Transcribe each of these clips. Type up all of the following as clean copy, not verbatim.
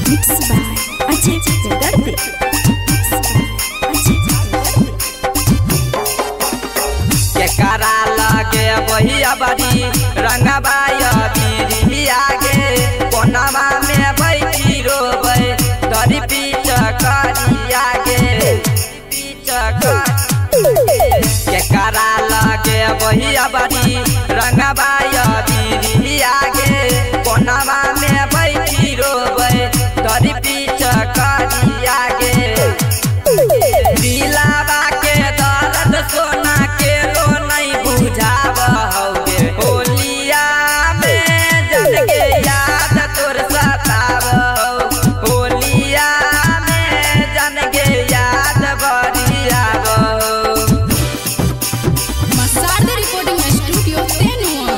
Mixed by Ajay Darde. केकरा लगे वही अबरी रंगबाय बीरी आगे कोनवा में बैठी रोबे धरी पीछ करी आगे केकरा लगे वही अबरी रंगबाय बीरी आगे कोनवा में बैठी रोबे धरी पीछ करी आगे दिलावा के दर्द सोना के लो नहीं बुझाव होगे होलिया में जल के याद तोर सताव होलिया में जन के याद बरियाव Masada Recording Studio Tenua.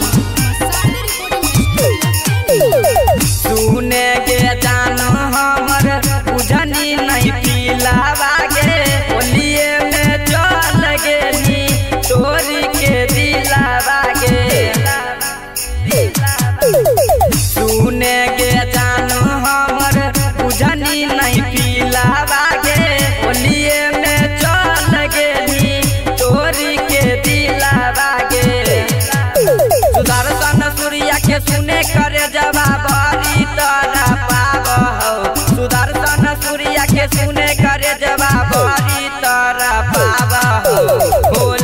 सुने के जानो हमर बुझनी नहीं पिलावा गे होलिए में चल गेनी तोरी के दिलावा गे सुने के जानो हमर बुझनी नहीं पिलावा गे होलिए में चल गेनी तोरी के दिलावा गे सुदर्शन सूर्या के सुने करे जवाब तोरा पाव हो सुदर्शन सूर्या के सुने करे जवाब तोरा पाव हो।